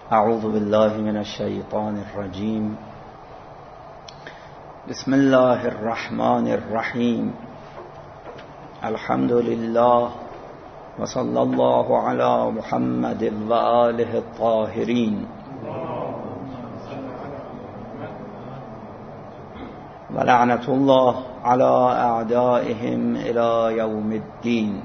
اعوذ بالله من الشیطان الرجیم. بسم الله الرحمن الرحیم. الحمد لله و صلی الله علی محمد و آله الطاهرین و لعنت الله علی اعدائهم الی یوم الدین.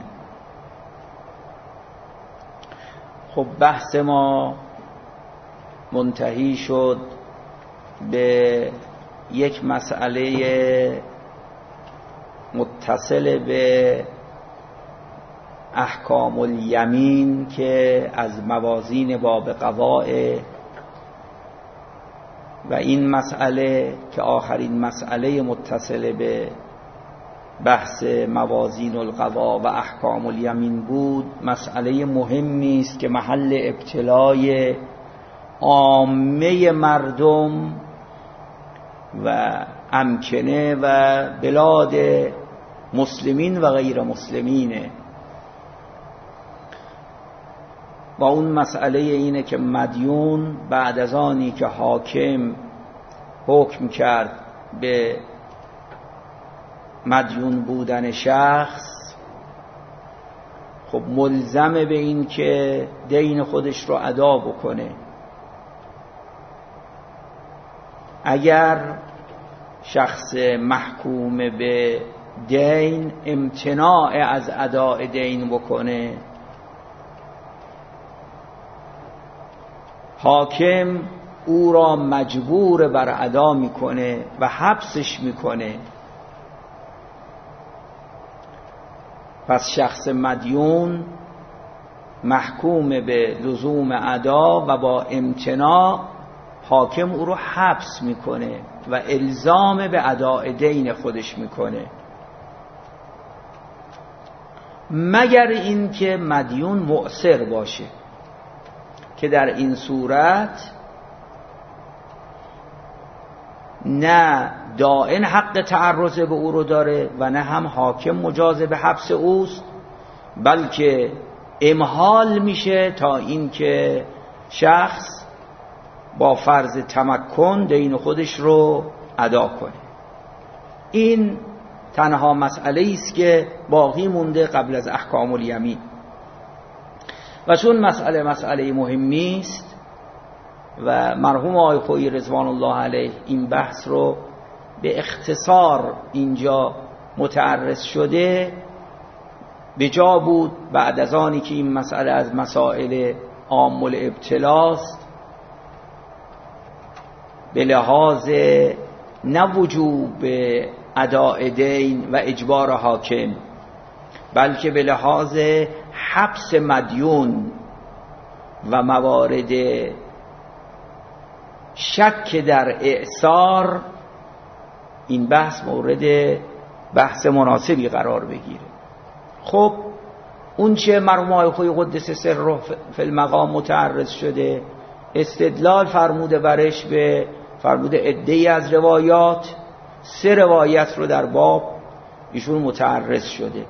خب بحث ما منتهی شد به یک مسئله متصل به احکام الیمین که از موازین باب قضاء و این مسئله که آخرین مسئله متصل به بحث موازین القضاء و احکام الیمین بود، مسئله مهمی است که محل ابتلای عامه مردم و امکنه و بلاد مسلمین و غیر مسلمینه. و اون مسئله اینه که مدیون بعد از آنی که حاکم حکم کرد به مدیون بودن شخص، خب ملزم به این که دین خودش رو ادا بکنه. اگر شخص محکوم به دین امتناع از اداء دین بکنه، حاکم او را مجبور بر ادا میکنه و حبسش میکنه. پس شخص مدیون محکوم به لزوم ادا و با امتناع حاکم او رو حبس میکنه و الزام به اداء دین خودش میکنه، مگر اینکه مدیون مؤثر باشه، که در این صورت نه دائن حق تعرض به او رو داره و نه هم حاکم مجاز به حبس اوست، بلکه امهال میشه تا اینکه شخص با فرض تمکن دین خودش رو ادا کنه. این تنها مسئله است که باقی مونده قبل از احکام الیمین. و چون مسئله مهمی است و مرحوم آقای خویی رضوان الله علیه این بحث رو به اختصار اینجا متعرض شده، به جا بود بعد از آنی که این مسئله از مسائل عام الابتلاست، به لحاظ نه وجوب اداء دین و اجبار حاکم، بلکه به لحاظ حبس مدیون و موارد شک در اعسار، این بحث مورد بحث مناسبی قرار بگیره. خب اون چه مرحوم آقای خویی قدس سره فی المقام متعرض شده، استدلال فرموده برش به فرموده عده‌ای از روایات، 3 روایت رو در باب ایشون متعرض شده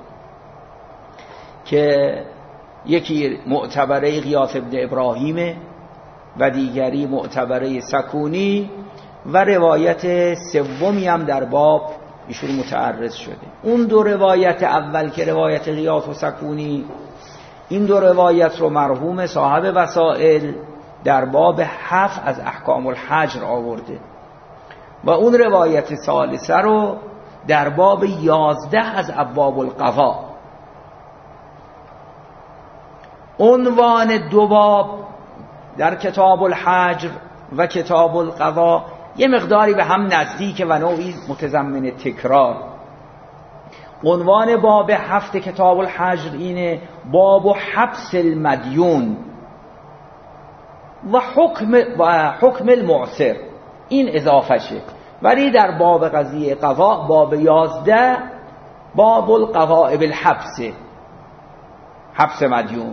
که یکی معتبره غیاث ابن ابراهیم و دیگری معتبره سکونی و روایت سومی هم در باب ایشون متعرض شده. اون 2 روایت اول که روایت غیاث و سکونی، این 2 روایت رو مرحوم صاحب وسائل در باب 7 از احکام الحجر آورده و اون روایت ثالثه رو در باب 11 از ابواب القضاء. عنوان 2 باب در کتاب الحجر و کتاب القضاء یه مقداری به هم نزدیک و نوعی متضمن تکرار. عنوان باب 7 کتاب الحجر اینه باب حبس المدیون و حکم المعسر، این اضافه شه. ولی در باب قضیه قضاء باب 11 باب القضاء بالحبس، حبس مدیون.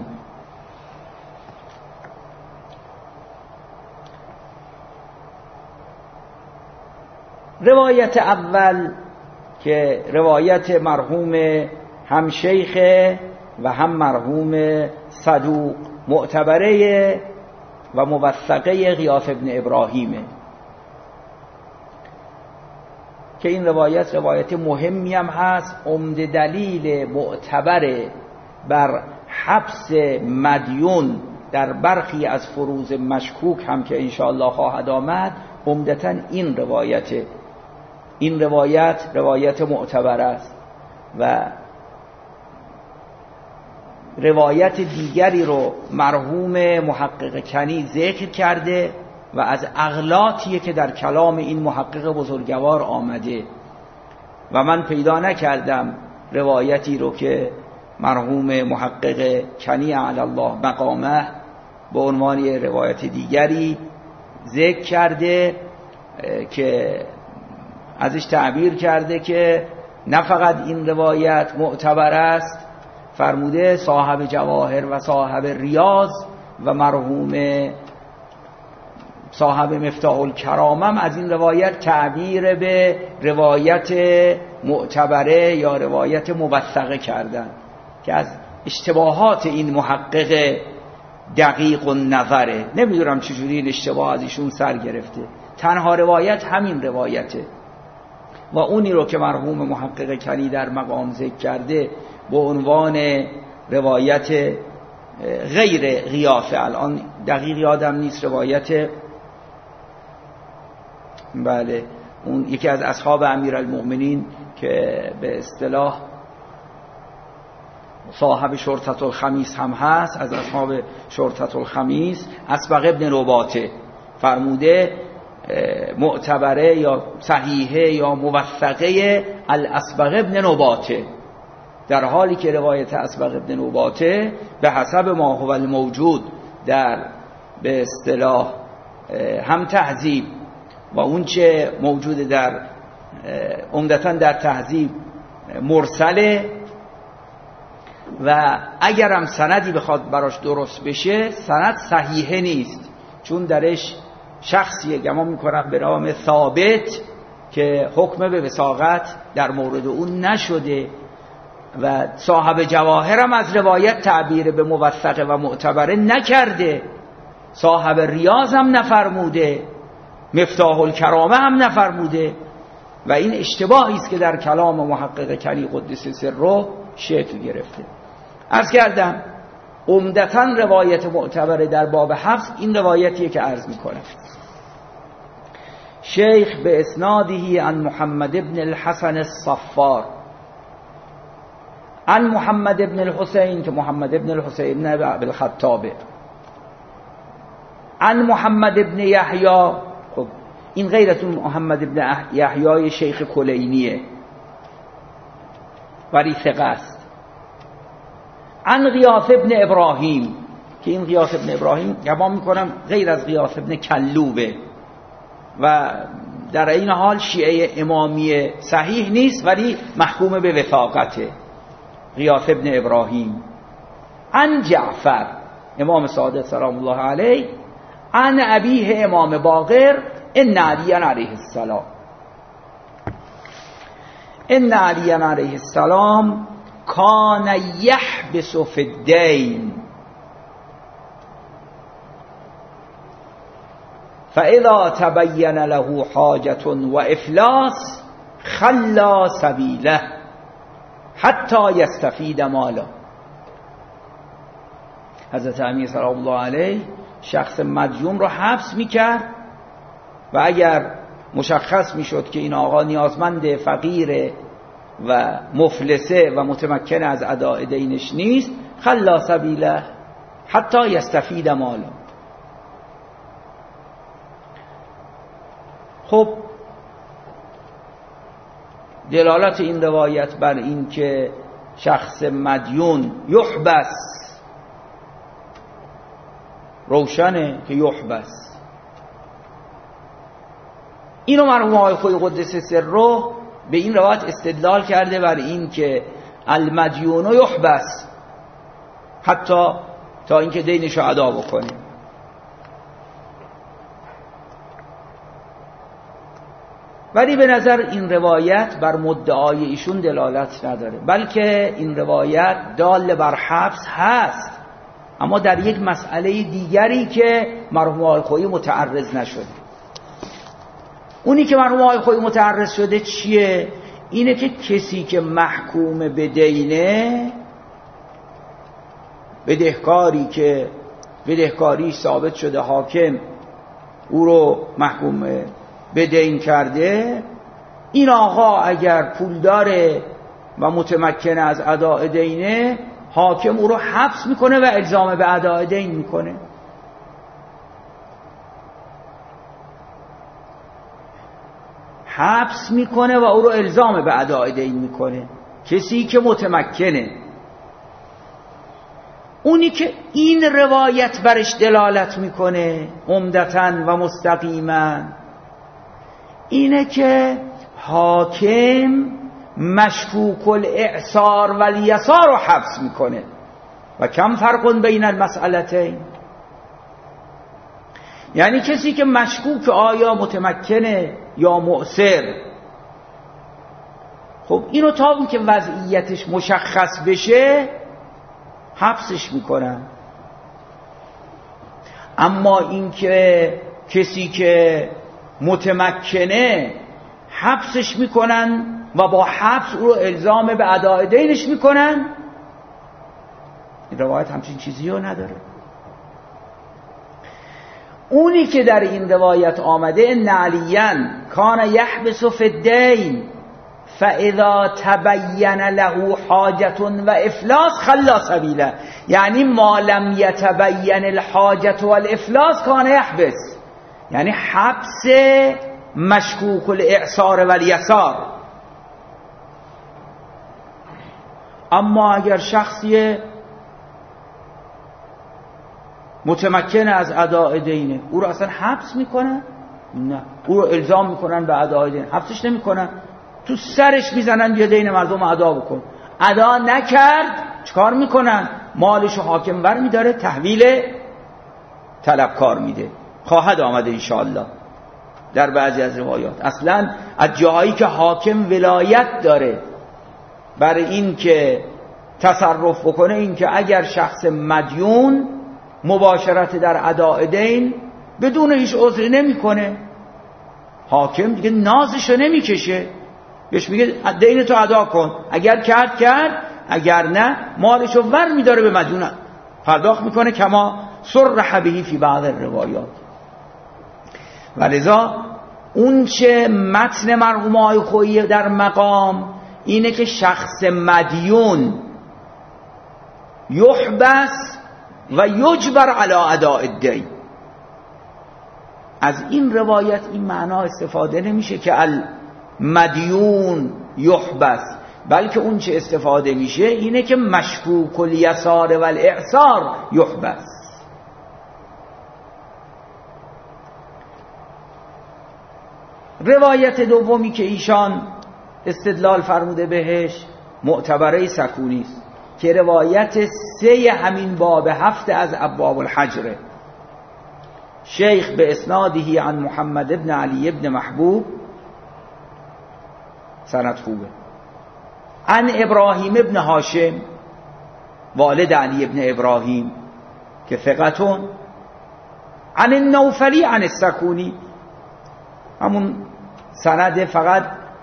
روایت اول که روایت مرحوم هم شیخ و هم مرحوم صدوق معتبره و موثقه غیاث ابن ابراهیمه که این روایت مهمی هم هست. عمده دلیل معتبر بر حبس مدیون در برخی از فروض مشکوک هم که انشاءالله خواهد آمد عمدتاً این روایته. این روایت معتبر است و روایت دیگری رو مرحوم محقق کنی ذکر کرده و از اغلاطیه که در کلام این محقق بزرگوار آمده و من پیدا نکردم روایتی رو که مرحوم محقق کنی علی الله مقامه به عنوان روایت دیگری ذکر کرده که ازش تعبیر کرده که نه فقط این روایت معتبر است، فرموده صاحب جواهر و صاحب ریاض و مرحوم صاحب مفتاح الکرامم از این روایت تعبیر به روایت معتبره یا روایت موثقه کردن که از اشتباهات این محقق دقیق النظره. نمیدونم چجوری این اشتباه از ایشون سر گرفته. تنها روایت همین روایته و اونی رو که مرحوم محقق کنی در مقام ذکر کرده به عنوان روایت غیر غیاثه، الان دقیق یادم نیست روایت، بله اون یکی از اصحاب امیرالمؤمنین که به اصطلاح صاحب شرطة الخمیس هم هست، از اصحاب شرطة الخمیس اسبغ ابن نباته فرموده معتبره یا صحیحه یا موثقه الاسبغ ابن نباته، در حالی که روایت اسبغ ابن نباته به حسب ما هو الموجود در به اصطلاح هم تهذیب و اون چه موجود در عمدتاً در تهذیب مرسله و اگرم سندی بخواد براش درست بشه سند صحیحه نیست، چون درش شخصی گمان میکنم به نام ثابت که حکم به وثاقت در مورد اون نشده و صاحب جواهرم از روایت تعبیر به موثقه و معتبره نکرده، صاحب ریاض هم نفرموده، مفتاح الکرامه هم نفرموده و این اشتباهی است که در کلام محقق کنی قدس سره شکل گرفته. عرض کردم عمدتاً روایت معتبره در باب حفظ این روایتیه که عرض میکنم. شیخ به اسناده عن محمد بن الحسن الصفار عن محمد بن الحسین که محمد بن الحسین ابن الخطابه عن محمد بن یحیی، خب این غیرتون محمد بن یحیی شیخ کلینیه ولی ثقه است. عن غیاث ابن ابراهیم که این غیاث ابن ابراهیم گمان میکنم غیر از غیاث ابن کلوبه و در این حال شیعه امامی صحیح نیست ولی محکوم به وثاقته. غیاث ابن ابراهیم عن جعفر امام صادق سلام الله علیه عن ابیه امام باقر ان علی علیه السلام ان علی علیه السلام کان یحبس فی الدین فاذا تبین له حاجة و افلاس خلا سبیله حتی یستفید مالا. حضرت امیر سلام الله علیه شخص مدیون رو حبس میکرد و اگر مشخص میشد که این آقا نیازمند فقیر و مفلسه و متمکن از اداء دینش نیست خلا سبیله حتی یستفید مالا. خب دلالت این روایت بر این که شخص مدیون یحبس روشنه که یحبس. اینو مرحوم آقای خویی قدس سره به این روایت استدلال کرده بر این که المدیون یحبس حتی تا اینکه دینشو ادا بکنه. ولی به نظر این روایت بر مدعای ایشون دلالت نداره، بلکه این روایت دال بر حبس هست اما در یک مسئله دیگری که مرحوم آقای خویی متعرض نشده. اونی که مرحوم آقای خویی متعرض شده چیه؟ اینه که کسی که محکوم به دینه، بدهکاری که بدهکاری ثابت شده حاکم او رو محکوم به دین کرده، این آقا اگر پول داره و متمکن از اداء دینه، حاکم او رو حبس میکنه و الزام به اداء دین میکنه. حبس میکنه و او رو الزام به اداء دین میکنه، کسی که متمکنه. اونی که این روایت برش دلالت میکنه عمدتاً و مستقیما اینه که حاکم مشکوک الاعصار و الیسار رو حبس میکنه. و کم فرق بین المسئلتین، یعنی کسی که مشکوک آیا متمکنه یا مؤثر، خب اینو تا اون که وضعیتش مشخص بشه حبسش میکنن. اما این که کسی که متمکنه حبسش میکنن و با حبس او رو الزام به اداء دینش میکنن، این روایت همچین چیزی رو نداره. اونی که در این روایت آمده ان علیاً کان یحبس فی الدین فاذا تبین له حاجة و افلاس خلا سبیله، یعنی ما لم یتبین الحاجة والافلاس کان یحبس، یعنی حبس مشکوک الاعصار و الیسار. اما اگر شخصی متمکن از اداء دینه، او رو اصلا حبس میکنن؟ نه، او رو الزام میکنن به اداء دین، حبسش نمیکنن، تو سرش میزنن بیا دین مردم ادا بکن. ادا نکرد چکار میکنن؟ مالشو حاکم ور میداره، تحویل طلبکار میده. خواهد آمده انشاءالله در بعضی از روایات. اصلا از جاهایی که حاکم ولایت داره بر این که تصرف بکنه، این که اگر شخص مدیون مباشرت در اداء دین بدون هیچ عذری نمیکنه، حاکم دیگه نازشو نمیکشه، بهش میگه دین تو ادا کن، اگر کرد، اگر نه مالشو ور میداره به مدیون پرداخت میکنه، کما صرح به فی بعض الروایات. ولذا اون چه متن مرحوم آقای خویی در مقام اینه که شخص مدیون یحبس و یجبر علی اداء الدین. از این روایت این معنا استفاده نمیشه که المدیون یحبس، بلکه اون چه استفاده میشه اینه که مشکوک الیسار و الاعصار یحبس. روایت دومی که ایشان استدلال فرموده بهش معتبره سکونی است که روایت 3 همین باب 7 از ابواب الحجره. شیخ به اسناده عن محمد ابن علی ابن محبوب، سند خوبه، عن ابراهیم ابن هاشم والد علی ابن ابراهیم که ثقتون، عن النوفلی عن السکونی، همون سند فقط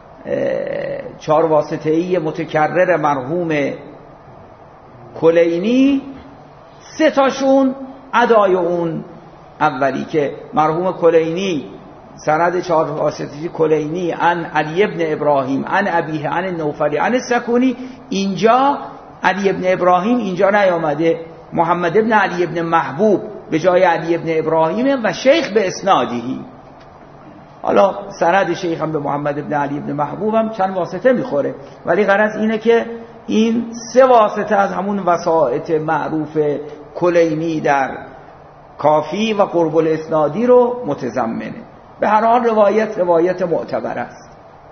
4 واسطه‌ای متکرر مرحوم کلینی، 3 تاشون ادای اون اولی که مرحوم کلینی سند 4 واسطه‌ای کلینی عن علی ابن ابراهیم عن ابیه عن النوفلی عن السکونی، اینجا علی ابن ابراهیم اینجا نیامده، محمد ابن علی ابن محبوب به جای علی ابن ابراهیم و شیخ به اسنادهی. حالا سند شیخ هم به محمد ابن علی ابن محبوب هم چند واسطه میخوره، ولی غرض اینه که این 3 واسطه از همون وسائط معروف کلینی در کافی و قرب الاسنادی رو متضمنه. به هر حال روایت معتبر است.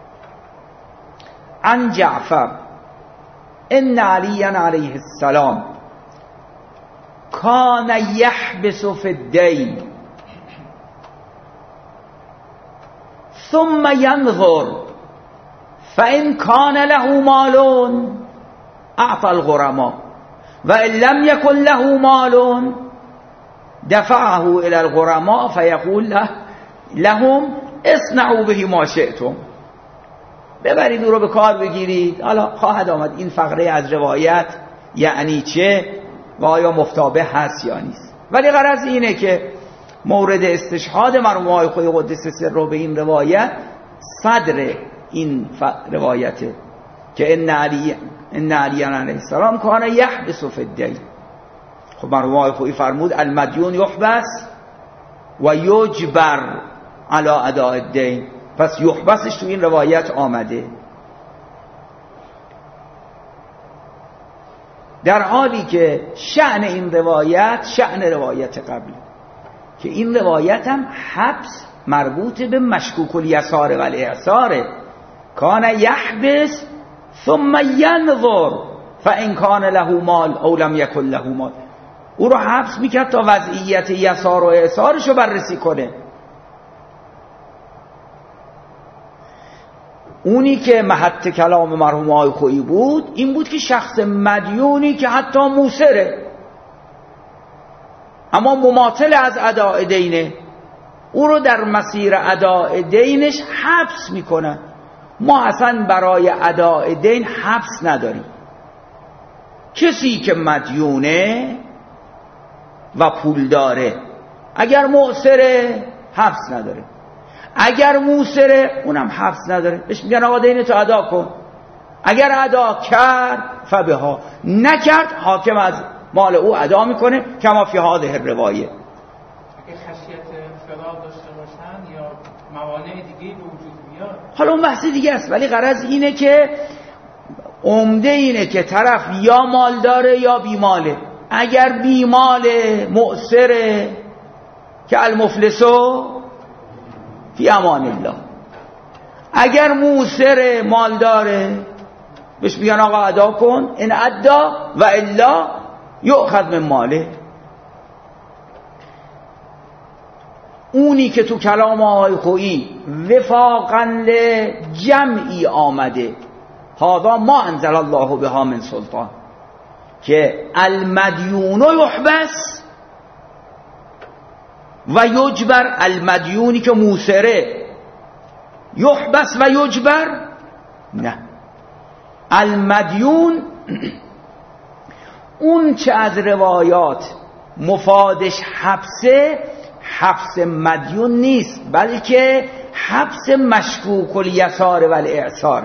عن جعفر ان علی علیه السلام کان یحبس فی الدین ثم ينظر فإن كان له مال أعطى الغرماء و ان لم یکن له مال دفعه الى الغرماء فیقول لهم اصنعوا به ما شئتم. ببرید او رو به کار بگیرید. حالا خواهد آمد این فقره از روایت یعنی چه و آیا مفتابه هست یا نیست، ولی غرض اینه که مورد استشهاد مرحوم آقای خویی قدس سره به این روایت صدر این روایته که ان علی علیه السلام کان یحبس فی الدین. خب مرحوم آقای خویی فرمود المدیون یحبس و یجبر علی اداء الدین، پس یحبسش تو این روایت آمده، در حالی که شأن این روایت شأن روایت قبلی که این روایت هم حبس مربوط به مشکوک الیسار و الاعسار. کان یحبس ثم ینظر فان کان له مال او لم یکن له مال. او رو حبس میکرد تا وضعیت یسار و اعسارش رو بررسی کنه. اونی که محط کلام مرحوم آقای خویی بود این بود که شخص مدیونی که حتی موسره اما مماطل از اداء دینه، او رو در مسیر اداء دینش حبس میکنن. ما اصلا برای اداء دین حبس نداریم. کسی که مدیونه و پول داره اگر معسره حبس نداره، اگر موسره اونم حبس نداره، بهش میگن آقا دینتو ادا کن. اگر ادا کرد فبها، نکرد حاکم از مال او ادا میکنه کما فی هذه الروایه. اگه خشیت انفراد داشته باشن یا موانع دیگه به وجود بیاد حالا اون بحث دیگه است، ولی غرض اینه که عمده اینه که طرف یا مال داره یا بیماله. اگر بیماله معسره که المفلسو فی امان الله، اگر موسر مال داره بهش میگن آقا ادا کن، ان ادا و الا یؤخذ من ماله. اونی که تو کلام آقای خویی وفاقا لجمعی آمده هذا ما انزل الله بها من سلطان که المدیون یحبس و یجبر، المدیونی که موسره یحبس و یجبر، نه المدیون اون چه از روایات مفادش حبسه، حبس مدیون نیست بلکه حبس مشکوک الیسار و الاعسار.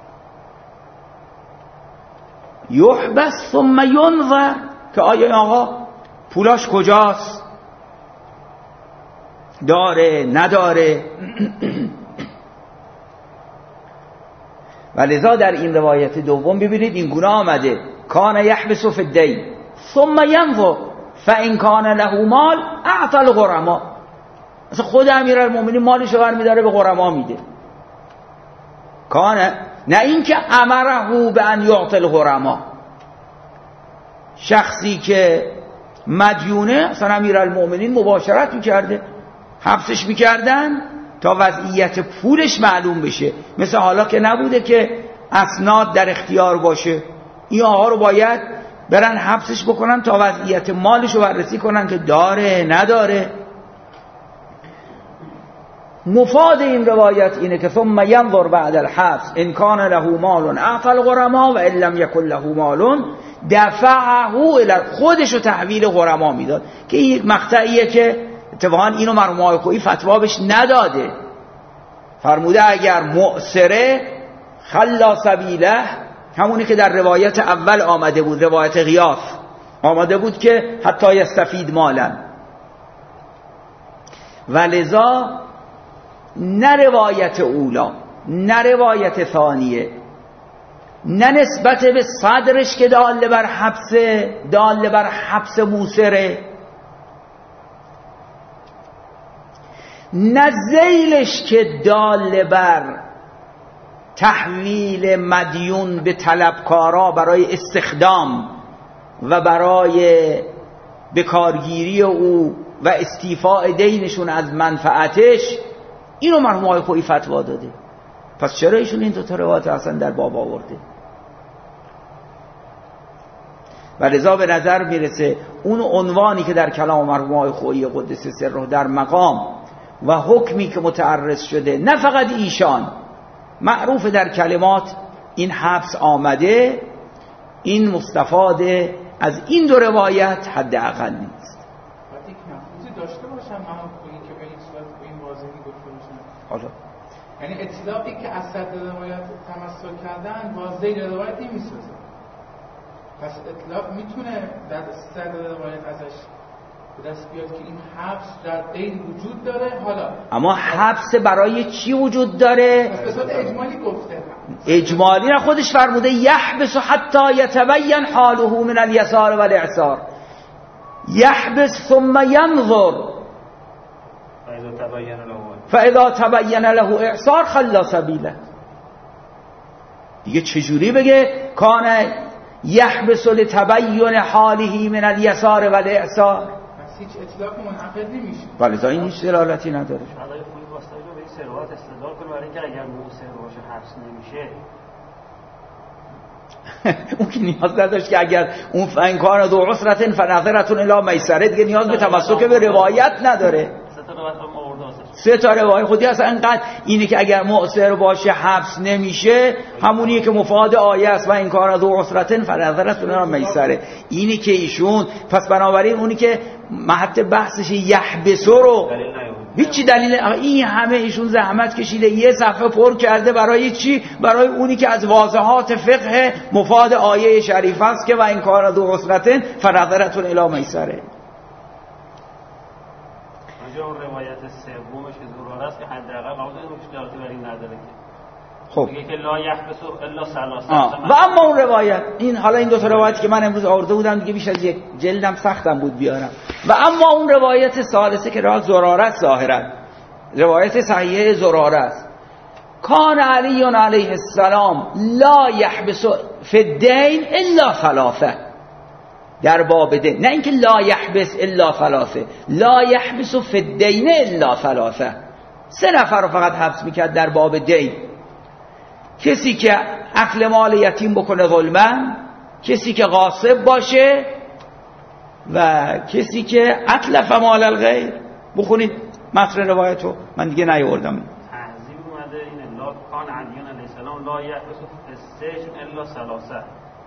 یحبس ثم ینظر که آیا آقا پولاش کجاست، داره نداره. و لذا در این روایت دوم ببینید این گونه آمده کان یحبس فی الدین ثم ینظر فان کان له مال اعطى الغرماء. مثلا خود امیرالمومنین مالش رو برمی‌داره به غرما میده. کان، نه اینکه امره به ان یعطی الغرماء. شخصی که مدیونه مثلا امیرالمومنین مباشرت میکرده، حبسش میکردن تا وضعیت پولش معلوم بشه. مثل حالا که نبوده که اسناد در اختیار باشه، این آقا رو باید برن حبسش بکنن تا وضعیت مالش رو بررسی کنن که داره نداره. مفاد این روایت اینه که ثم ینظر بعد الحبس ان کان له مال اعطى الغرماء و ان لم یکن له مال دفعه الى، خودش رو تحویل غرما میداد که این یک مقطعیه که اتفاقا اینو مرحوم آقای خویی فتوا بهش نداده. فرموده اگر معسره خلا سبیله، همونی که در روایت اول آمده بود، روایت غیاث آمده بود که حتی یستفید مالا. ولذا نه روایت اولا نه روایت ثانیه نه نسبت به صدرش که دال بر حبس موسره، نه ذیلش که دال بر تحویل مدیون به طلبکارا برای استخدام و برای بکارگیری او و استیفاء دینشون از منفعتش، اینو مرحوم آقای خویی فتوا داده. پس چرا ایشون این دو تا روایت اصلا در باب آورده؟ و لذا به نظر میرسه اون عنوانی که در کلام مرحوم آقای خویی قدس سره در مقام و حکمی که متعرض شده، نه فقط ایشان، معروف در کلمات این حبس آمده، این مستفاده از این دو روایت حداقل نیست. وقتی که نفوذی داشته باشم من خویی که به این صورت به این واضحی گفته باشم، حالا یعنی اطلاقی که از صدر روایت تمسک کردن واضحی روایت نمی‌سازه، پس اطلاق میتونه در صدر روایت ازش به دست بیاد که این حبس در دین وجود داره. حالا اما حبس برای چی وجود داره؟ پس به صورت اجمالی گفته، اجمالی را خودش فرموده یحبس حتی یتبین حاله من الیسار و الاعسار، یحبس ثم ینظر فاذا تبین له اعسار خلا سبیله. دیگه چجوری بگه کان یحبس لتبین حاله من الیسار و الاعسار؟ پس هیچ اطلاق منعقد نمیشه. ولی این هیچ دلالتی نداره. حالا خویی واسطه به این سروات استدلال کنه برای اینکه اگر موثر باشه حبس نمیشه. اون که نیاز نداشت که اگر اون فین کان ذو عسرة فنظرة الی میسره، دیگه نیاز به تمسک به روایت نداره. سه تا روایت خودی اصلا انقدر اینه که اگر مؤثر باشه حبس نمیشه، همونیه که مفاد آیه است و این کان ذو عسرة فنظرة الی میسره. اینی که ایشون پس بنابراین اونی که محط بحثش یحبس رو هیچی دلیل این همه ایشون زحمت کشیده یه صفحه پر کرده برای چی؟ برای اونی که از واضحات فقه مفاد آیه شریف است که و این کار ذو عسرة فنظرة الی میسره. اونجا اون روایت سومش که ضرورت است که حداقل قاعده مشکلاتی برای نداره. خب میگه که لا یحبس الا ثلاثه. و اما اون روایت این حالا این دو تا روایتی که من امروز آورده بودم دیگه بیش از یک جلدم سختم بود بیارم. و اما اون روایت ثالثه که راه زراره ظاهرا روایت صحیحه زراره است، کان علی علیه السلام لا یحبس فی الدین الا ثلاثه، در باب دین، نه اینکه لا یحبس الا ثلاثه، لا یحبس فی الدین الا ثلاثه، سه نفر رو فقط حبس میکرد در باب دین. کسی که اکل مال یتیم بکنه ظلمن، کسی که غاصب باشه و کسی که اتلف مال الغیر. بخونید متن روایتو، من دیگه نیاوردم. تهذیب اومده این لا کان علیون علیه السلام لا یحبس فی السجن الا ثلاثه.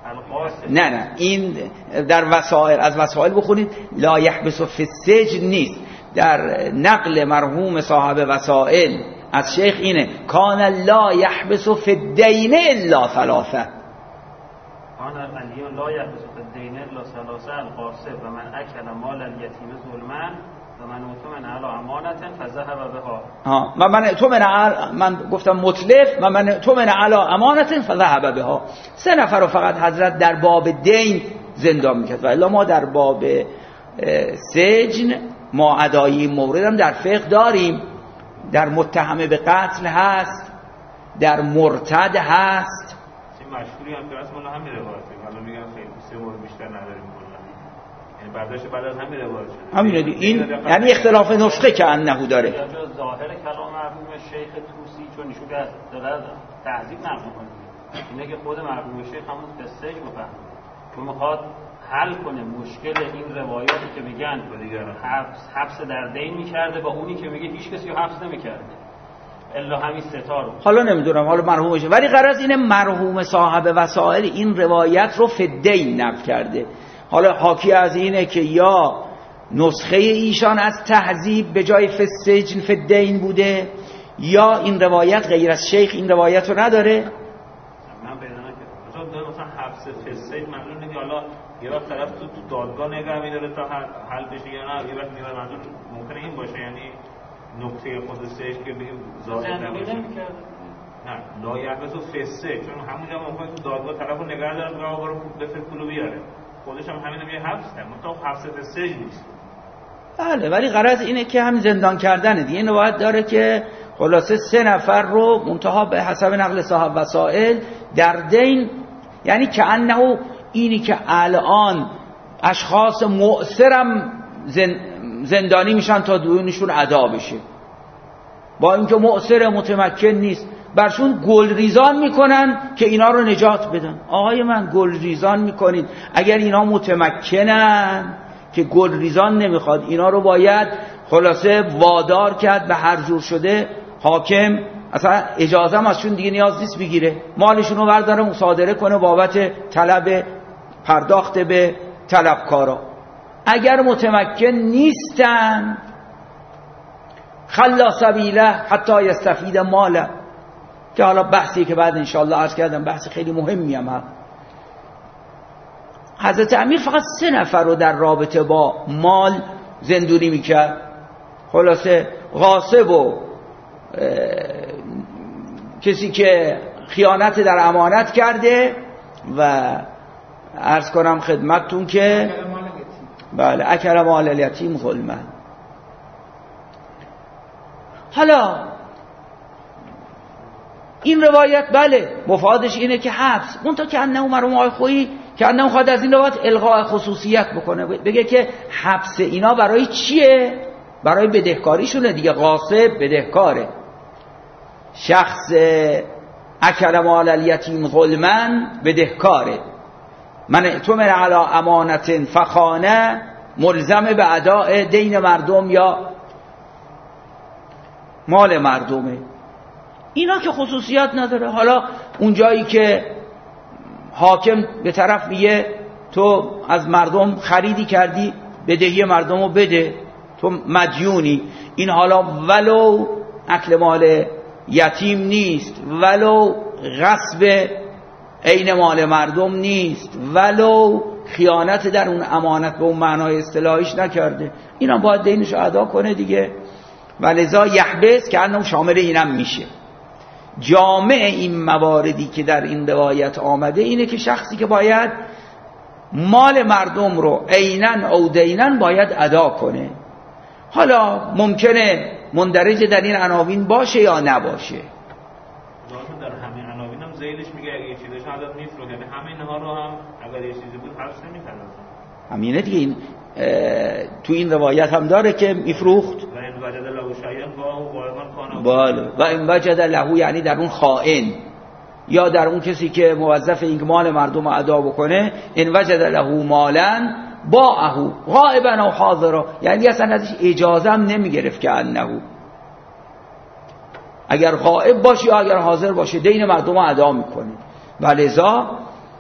نه این در وسائل، از وسائل بخونید. لا یحبس فی السجن نیست، در نقل مرحوم صاحب وسائل از شیخ اینه کان لا یحبس فی الدین الا ثلاثه. کان علیون لا یحبس فی الدین الا ثلاثه القاصب و من اکل مال الیتیم ظلما و من اؤتمن علی امانه فذهب بها. و من اؤتمن من گفتم متلف و من اؤتمن علی امانه فذهب بها. سه نفر رو فقط حضرت در باب دین زندان میکرد و الا ما در باب سجن ما ادایی مورد هم در فقه داریم. در متهم به قتل هست، در مرتد هست. این مشهوری هم که اصلا همین روایته، حالا میگم خیلی سه مورد بیشتر نداریم کلا، یعنی برداشت بعد از همین روایت شده. همین دی این یعنی اختلاف نسخه که انه داره. یا ظاهر کلام مرحوم شیخ طوسی چون ایشون که داره تهذیب نقل می‌کنه، اینه که خود مرحوم شیخ همون قصه‌اش بفهمه که میخواد حل کنه مشکل این روایاتی که میگن حبس در دین میکرده با اونی که میگه هیچ کسی رو حبس نمیکرده الا همین ستا رو. حالا نمیدونم حالا مرحومش، ولی غرض اینه مرحوم صاحب وسائل این روایت رو فی دین نقل کرده. حالا حاکی از اینه که یا نسخه ایشان از تهذیب به جای فی السجن فی دین بوده، یا این روایت غیر از شیخ این روایت رو نداره. من پیدا نکردم مثلا حبس فی السجن معلومه که حالا یه وقت طرف تو دادگاه نگه می‌داره تا حل بشه یا نه، یه وقت میاد منظور ممکنه این باشه، یعنی نقطه خودش که بگیم ظاهر نباشه. نه لا یحبس فی السجن، چون همونجا ممکنه تو دادگاه طرفو نگه داره بگه آقا برو بفرست پولو بیاره، خودش هم همین میگه حبس ده، مثلا حبس فی السجن نیست. بله ولی غرض اینه که هم زندان کردنه دیگه. این باید داره که خلاصه سه نفر رو منتها به حسب نقل صاحب وسائل در دین، یعنی که انه اینی که الان اشخاص مؤثرم زندانی میشن تا دونشون ادا بشه، با اینکه مؤثر متمکن نیست، برشون گل ریزان میکنن که اینا رو نجات بدن. آقای من گل ریزان میکنید، اگر اینا متمکنن که گل ریزان نمیخواد، اینا رو باید خلاصه وادار کرد به هر جور شده. حاکم اصلا اجازه هم ازشون دیگه نیاز نیست بگیره، مالشون رو برداره مصادره کنه بابت طلب پرداخت به طلبکارا. اگر متمکن نیستن خلا سبیله حتی یستفید ماله، که حالا بحثی که بعد انشاءالله عرض کردم بحث خیلی مهمی هم هست. حضرت امیر فقط 3 نفر رو در رابطه با مال زندونی میکرد، خلاصه غاصب و کسی که خیانت در امانت کرده و عرض کنم خدمتتون که بله اکل مال الیتیم ظلما. حالا این روایت بله مفادش اینه که حبس، منتها که انه مرحوم آقای خویی که انه خواهد از این روایت الغاء خصوصیت بکنه، بگه که حبس اینا برای چیه؟ برای بدهکاریشونه دیگه. غاصب بدهکاره، شخص اکل مال الیتیم ظلما بدهکاره. من اؤتمن علی امانت فخانه ملزم به اداء دین مردم یا مال مردمه. اینا که خصوصیات نداره. حالا اون جایی که حاکم به طرف میگه تو از مردم خریدی کردی بدهی مردم رو بده، تو مدیونی، این حالا ولو اکل مال یتیم نیست، ولو غصب عین مال مردم نیست، ولو خیانت در اون امانت به اون معنای اصطلاحیش نکرده، اینا باید دینش ادا کنه دیگه. ولذا یحبس که انه شامل اینم میشه. جامع این مواردی که در این روایت آمده اینه که شخصی که باید مال مردم رو عیناً او دیناً باید ادا کنه. حالا ممکنه مندرج در این عناوین باشه یا نباشه. در همین عناوین هم زیلش میگه اگه یه چیزش حالت میفروخه، یعنی همینها رو هم اگر یه چیزی بود حبس نمی‌کنه. همینه دیگه. این تو این روایت هم داره که میفروخت. و این وجد له شیئا فهو بله و این وجد له یعنی در اون خائن یا در اون کسی که موظف این مال مردم رو ادا بکنه، این وجد له مالا باعه غائبا او حاضرا، یعنی اصلا ازش اجازه هم نمیگرفت که انه اگر غائب باشه یا اگر حاضر باشه دین مردم رو ادا میکنه. ولذا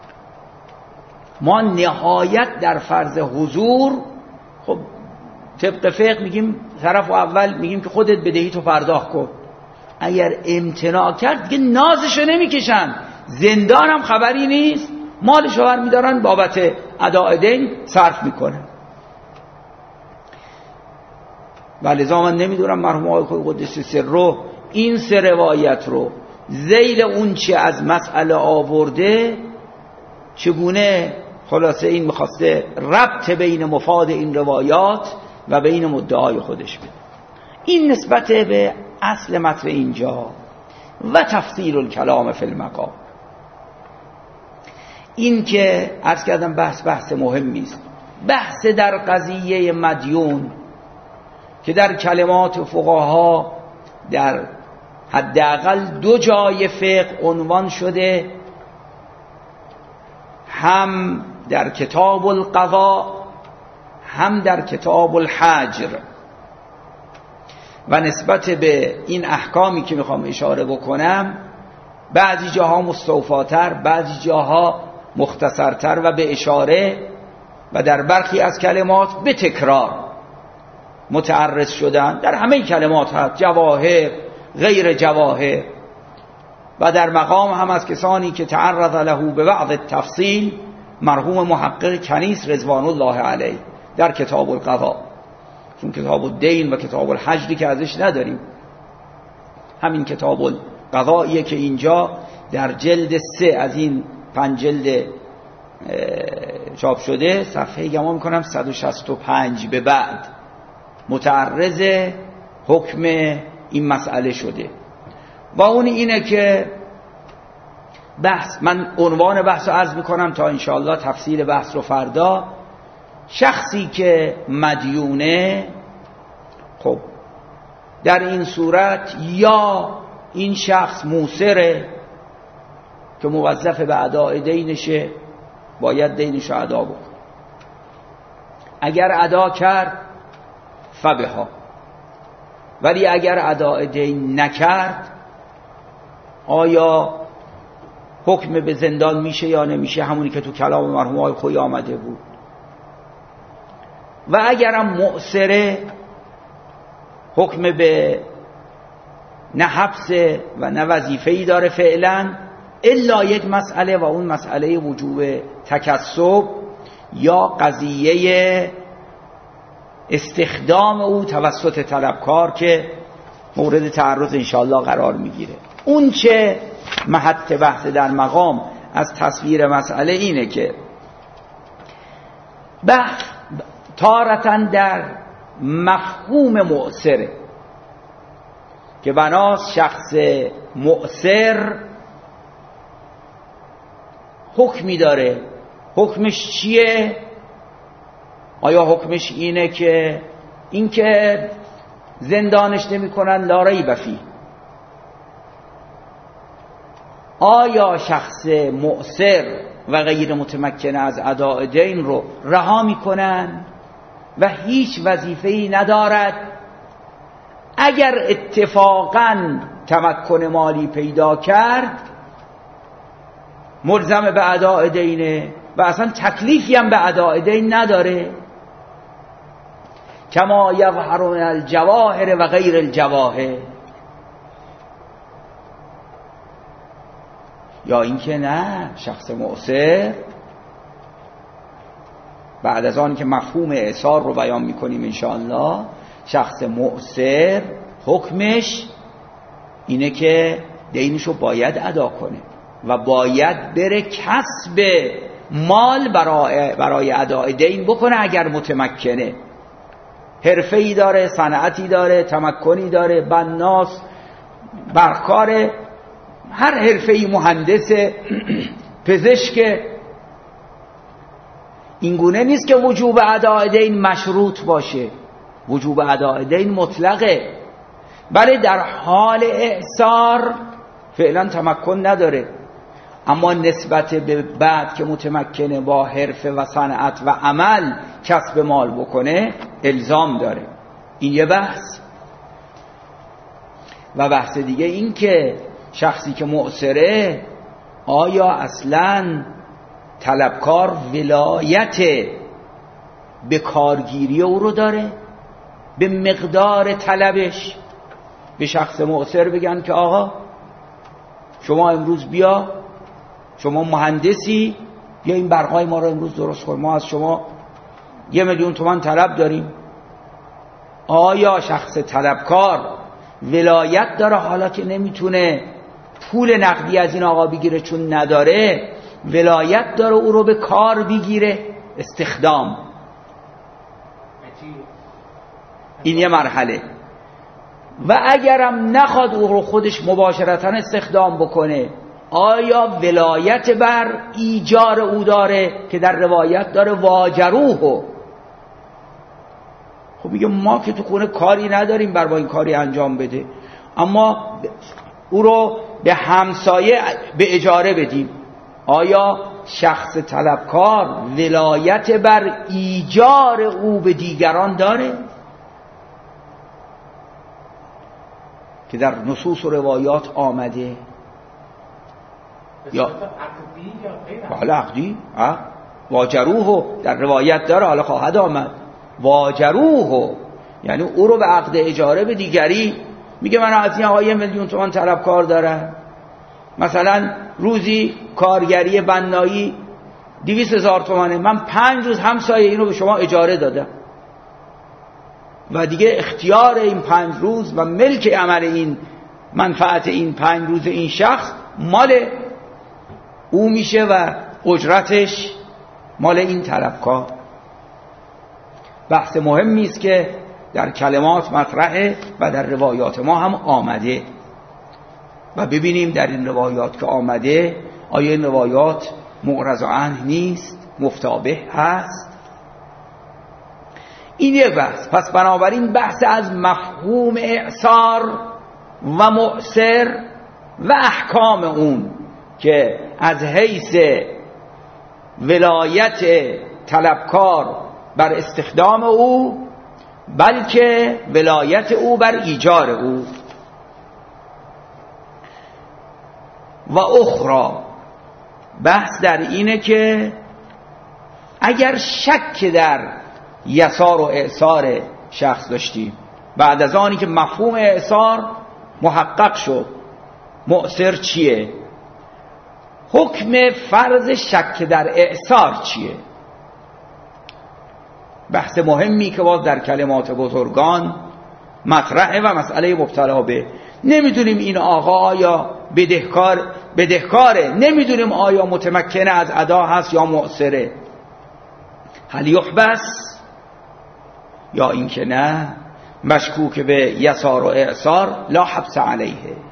ما نهایت در فرض حضور، خب طبق فقه میگیم طرف اول میگیم که خودت بدهی تو پرداخت کن، اگر امتناع کرد دیگه نازشو نمیکشن، زندان هم خبری نیست، مالشو برمیدارن بابت اداء دین صرف میکنن. ولذا من نمیدونم مرحوم آقای قدس سره این 3 روایت رو ذیل اون چه از مسئله آورده چگونه خلاصه این میخواسته ربط بین مفاد این روایات و بین مدعای خودش بده. این نسبت به اصل متن اینجا و تفصیل الکلام فی المقام. این که عرض کردم بحث مهمی است. بحث در قضیه مدیون که در کلمات فقها در حداقل 2 جای فقه عنوان شده، هم در کتاب القضاء هم در کتاب الحجر، و نسبت به این احکامی که میخوام اشاره بکنم بعضی جاها مستوفاتر، بعضی جاها مختصرتر و به اشاره، و در برخی از کلمات به تکرار متعرض شدن. در همه کلمات هست، جواهر غیر جواهر، و در مقام هم از کسانی که تعرض له به بعض التفصیل مرحوم محقق کنیس رضوان الله علیه در کتاب القضاء، چون کتاب الدین و کتاب الحجری که ازش نداریم، همین کتاب القضاییه که اینجا در جلد 3 از این 5 جلد چاپ شده، صفحه گمان میکنم 165 به بعد متعرض حکم این مسئله شده. و اون اینه که من عنوان بحث رو عرض میکنم تا انشاءالله تفصیل بحث رو فردا. شخصی که مدیونه، خب در این صورت یا این شخص موسره که موظف به اداء دینشه، باید دینشو ادا بکنه. اگر ادا کرد فبها، ولی اگر اداء دین نکرد آیا حکم به زندان میشه یا نمیشه؟ همونی که تو کلام مرحوم آقای خویی آمده بود. و اگرم معسره، حکم به نه حبس و نه وظیفه‌ای داره فعلا، الا یک مسئله و اون مسئله وجوب تکسب یا قضیه استخدام او توسط طلبکار که مورد تعرض انشاءالله قرار میگیره. اون چه محط بحث در مقام از تصویر مسئله اینه که بحث تارتاً در مفهوم معسره که بناست شخص معسر حکمی داره. حکمش چیه؟ آیا حکمش اینه که زندانش نمی کنن لا ریب فیه؟ آیا شخص معسر و غیر متمکن از اداء دین رو رها می کنن و هیچ وظیفه‌ای ندارد؟ اگر اتفاقاً تمکن مالی پیدا کرد ملزم به اداء دینه و اصلا تکلیفی هم به اداء دین نداره. کما یظهر من الجواهر و غیر الجواهر. یا اینکه نه، شخص معسر بعد از آن که مفهوم اعسار رو بیان میکنیم انشاءالله، شخص معسر حکمش اینه که دینشو باید ادا کنه و باید بره کسب مال برای اداء دین بکنه. اگر متمکنه، حرفه‌ای داره، صنعتی داره، تمکنی داره، بناس، برقکار، هر حرفه‌ای، مهندس، پزشک، این گونه نیست که وجوب اداء دین مشروط باشه. وجوب اداء دین مطلقه، بله در حال اعسار فعلا تمکن نداره، اما نسبت به بعد که متمکنه با حرفه و صنعت و عمل کسب مال بکنه الزام داره. این یه بحث. و بحث دیگه این که شخصی که معسره آیا اصلاً طلبکار ولایت به کارگیری او رو داره؟ به مقدار طلبش به شخص معسر بگن که آقا شما امروز بیا، شما مهندسی، بیا این برقای ما رو امروز درست کن، ما از شما 1,000,000 تومان طلب داریم. آیا شخص طلبکار ولایت داره، حالا که نمیتونه پول نقدی از این آقا بگیره چون نداره، ولایت داره او رو به کار بگیره؟ استخدام، این یه مرحله. و اگرم نخواد او رو خودش مباشرتاً استخدام بکنه، آیا ولایت بر ایجار او داره که در روایت داره واجروه؟ خب میگه ما که تو خونه کاری نداریم بر با این کاری انجام بده، اما او رو به همسایه به اجاره بدیم. آیا شخص طلبکار ولایت بر ایجار او به دیگران داره؟ که در نصوص و روایات آمده. یا بله عقدی، واجروه در روایت داره، حالا خواهد آمد. واجروه یعنی او رو به عقد اجاره به دیگری. میگه من از این آقا 1,000,000 تومان طلبکار دارم، مثلا روزی کارگری بنایی 200,000 تومانه، من 5 روز همسایه این رو به شما اجاره دادم و دیگه اختیار این 5 روز و ملک عمل این منفعت این 5 روز این شخص مال او میشه و اجرتش مال این طلبکار. بحث مهمی است که در کلمات مطرحه و در روایات ما هم آمده و ببینیم در این روایات که آمده آیا این روایات معرض عنه نیست، مفتابه هست. این یک بحث. پس بنابراین بحث از مفهوم اعسار و مؤثر و احکام اون که از حیث ولایت طلبکار بر استخدام او، بلکه ولایت او بر ایجار او. و اخرى، بحث در اینه که اگر شک در یسار و اعصار شخص داشتیم بعد از آنی که مفهوم اعصار محقق شد، مؤثر چیه؟ حکم فرض شک در اعصار چیه؟ بحث مهمی که باز در کلمات بزرگان مطرحه و مسئله مبتلا به. نمیدونیم این آقا آیا بدهکاره، نمیدونیم آیا متمکنه از ادا هست یا مؤثره. هل یحبس یا اینکه نه مشکوک به یسار و اعصار لا حبس علیه.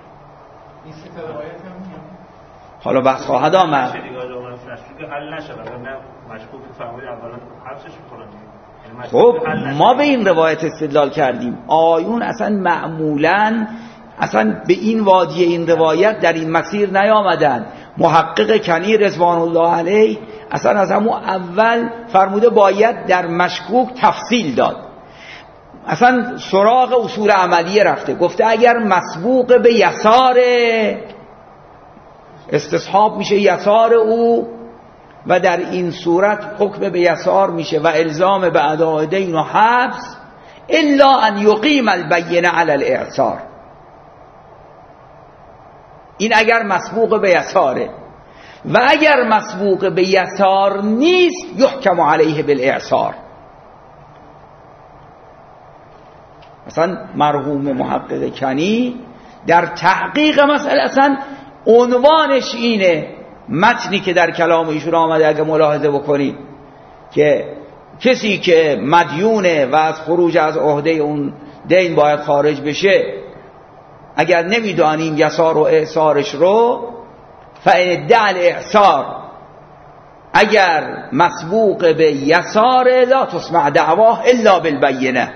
حالا بحث خواهد آمد. خب ما به این روایت استدلال کردیم. آیون اصلا معمولاً اصلا به این وادی این روایت در این مسیر نیامدن. محقق کنی رضوان الله علیه اصلا از همون اول فرموده باید در مشکوک تفصیل داد، اصلا سراغ اصول عملیه رفته، گفته اگر مسبوق به یسار استصحاب میشه یسار او و در این صورت حکم به یسار میشه و الزام به اداء دین و حبس الا ان یقیم البینه علی الاعصار. این اگر مسبوق به یساره، و اگر مسبوق به یسار نیست یحکم علیه بالاعصار. مثلا مرحوم محقق کنی در تحقیق مسئله اصلا عنوانش اینه، متنی که در کلام ایشون آمده اگه ملاحظه بکنید که کسی که مدیونه و از خروج از عهده اون دین باید خارج بشه، اگر نمیدانیم یسار و اعصارش رو فإن ادعا الاعصار، اگر مسبوق به یسار لا تسمع دعواه الا بالبینه،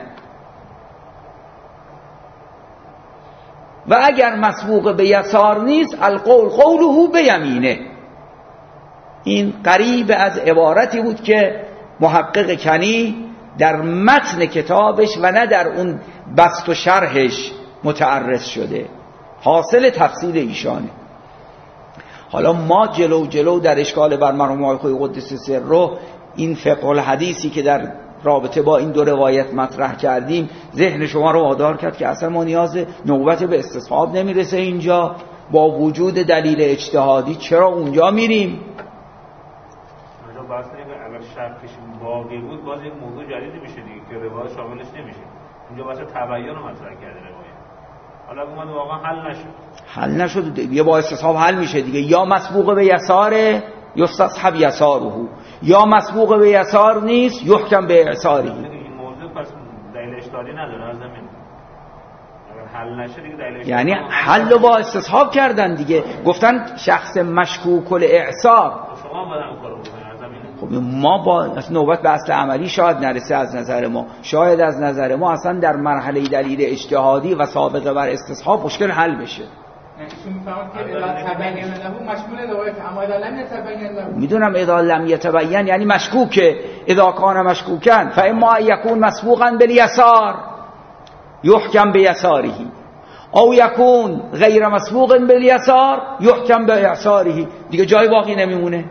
و اگر مسبوق به یسار نیست القول قوله بیمینه. این قریب از عبارتی بود که محقق کنی در متن کتابش و نه در اون بسط و شرحش متعرض شده، حاصل تفصیل ایشانه. حالا ما جلو در اشکال بر مرحوم آقای قدس سره این فقه الحدیثی که در رابطه با این دو روایت مطرح کردیم ذهن شما رو وادار کرد که اصلا ما نیاز نوبت به استصحاب نمیرسه اینجا، با وجود دلیل اجتهادی چرا اونجا میریم؟ اونجا بحث نگه اگر شرطش باقی بود باز یک موضوع جدیدی میشه دیگه که روایت شاملش نمیشه. اینجا بحث تبیین رو مطرح کرده روایت. حالا اومد واقعا حل نشد دیگه، با استصحاب حل میشه دیگه. یا مسبوق به یساره یستصحب یساره، یا مسبوق به یسار نیست یحکم به اعصاره. این موضوع پس دلیل اجتهادی نداره از زمین. اگر حل نشه دیگه دلیل یعنی حل رو با استصحاب کردن دیگه، گفتن شخص مشکوک الاعصار. شما باید کارو بکنید از زمین. خب ما با نوبت به اصل عملی شاید نرسه از نظر ما، شاید از نظر ما اصلا در مرحله دلیل اجتهادی و سابقه بر استصحاب مشکل حل بشه. میدونم اذا لم یتبین یعنی مشکوکه، اذا کان مشکوکن فاما یکون مسبوقا بالیسار یحکم بیساره او یکون غیر مسبوق بالیسار یحکم باعصاره. دیگه جای باقی نمیمونه.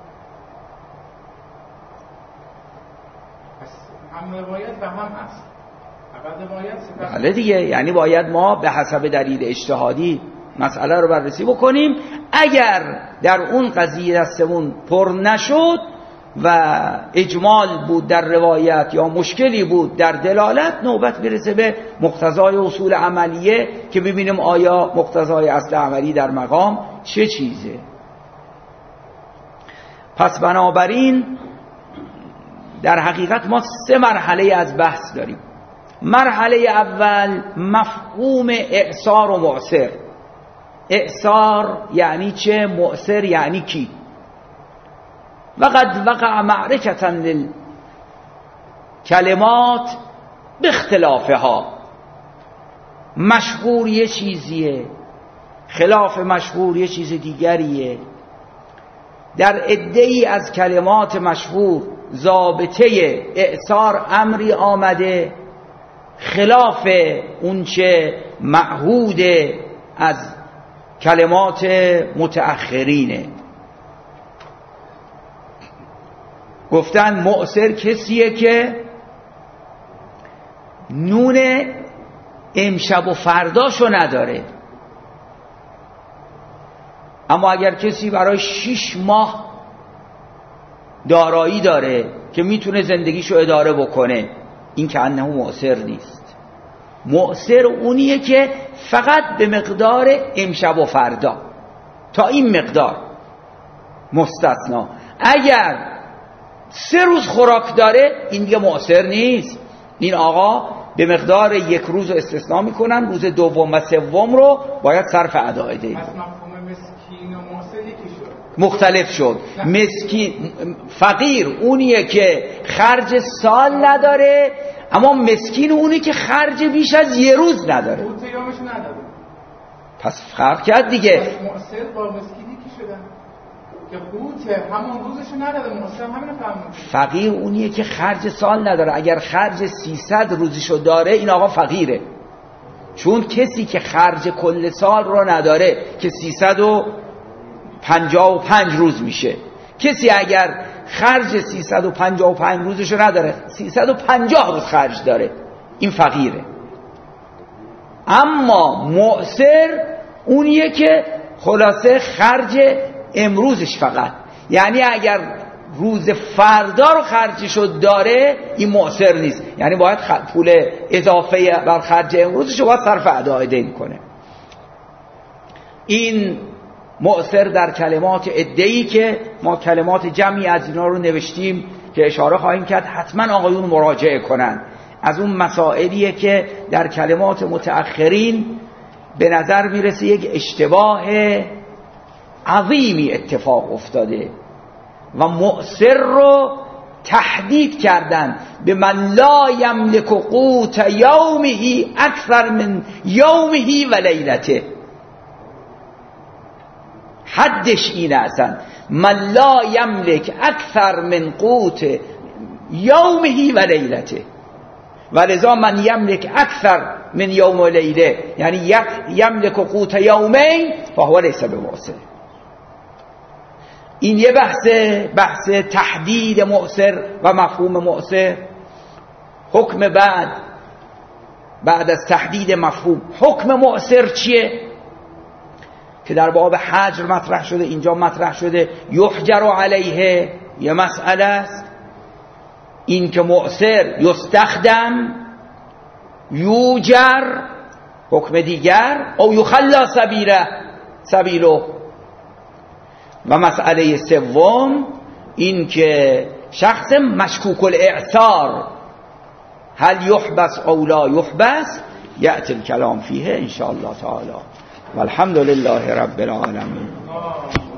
هم روایت و هم اصل. بله دیگه، یعنی باید ما به حسب دلیل اجتهادی مسئله رو بررسی بکنیم. اگر در اون قضیه دستمون پر نشد و اجمال بود در روایت یا مشکلی بود در دلالت، نوبت میرسه به مقتضای اصول عملیه که ببینیم آیا مقتضای اصل عملی در مقام چه چیزه. پس بنابراین در حقیقت ما 3 مرحله از بحث داریم. مرحله اول مفهوم اعصار و مؤثر. اعصار یعنی چه؟ مؤثر یعنی کی؟ وقد وقع معرکة للکلمات باختلافها. مشهور یه چیزیه، خلاف مشهور یه چیز دیگریه. در عده‌ای از کلمات مشهور ضابطه اعصار امری آمده خلاف اونچه معهود از کلمات متأخرینه. گفتن مؤثر کسیه که نون امشب و فرداشو نداره، اما اگر کسی برای 6 ماه دارایی داره که میتونه زندگیشو اداره بکنه، این که انه مؤثر نیست. مؤثر اونیه که فقط به مقدار امشب و فردا، تا این مقدار مستثنا. اگر 3 روز خوراک داره این دیگه مؤثر نیست. این آقا به مقدار 1 روز رو استثناء میکنن، روز دوم و سوم رو باید صرف ادای دهید. مسکین و مؤثر یکی شد، مختلف شد. مسکین فقیر اونیه که خرج سال نداره، اما مسکین اونی که خرج بیش از 1 روز نداره. قوت یومش نداره. پس فرق کرد دیگه. مؤثر با مسکینی که شدن که قوت همون روزشو نداره، مؤثر همینو فهمون. فقیر اونیه که خرج سال نداره. اگر خرج 300 روزشو داره این آقا فقیره، چون کسی که خرج کل سال رو نداره که 355 روز میشه. کسی اگر خرج 355 روزشو نداره، 350 روز خرج داره، این فقیره. اما مؤثر اونیه که خلاصه خرج امروزش فقط، یعنی اگر روز فردا رو خرجشو داره این مؤثر نیست، یعنی باید پول اضافه بر خرج امروزش رو باید صرف ادای دین کنه. این مؤثر در کلمات عده‌ای که ما کلمات جمعی از اینا رو نوشتیم که اشاره خواهیم کرد، حتما آقایون مراجعه کنن. از اون مسائلیه که در کلمات متأخرین به نظر میرسه یک اشتباه عظیمی اتفاق افتاده و مؤثر رو تهدید کردن به من لا یملک قوت یومه اکثر من یومه و لیلته. حدش اینه اصلا، من لا یملک اکثر من قوت یومه و لیلته، ولذا من یملک اکثر من یوم و لیله، یعنی یملک قوت یومین فهو لیس بمؤثر. این یه بحث تحدید مؤثر و مفهوم مؤثر. حکم بعد از تحدید مفهوم، حکم مؤثر چیه که در باب حجر مطرح شده، اینجا مطرح شده. یحجر علیه یه مسئله است، این که مؤثر یستخدم، یوجر حکم دیگر، او یخلا سبیلو. و مسئله سوم این که شخص مشکوک الاعصار، هل یحبس او لا یحبس، یأتی الکلام فیه ان شاء الله تعالی. والحمد لله رب العالمین.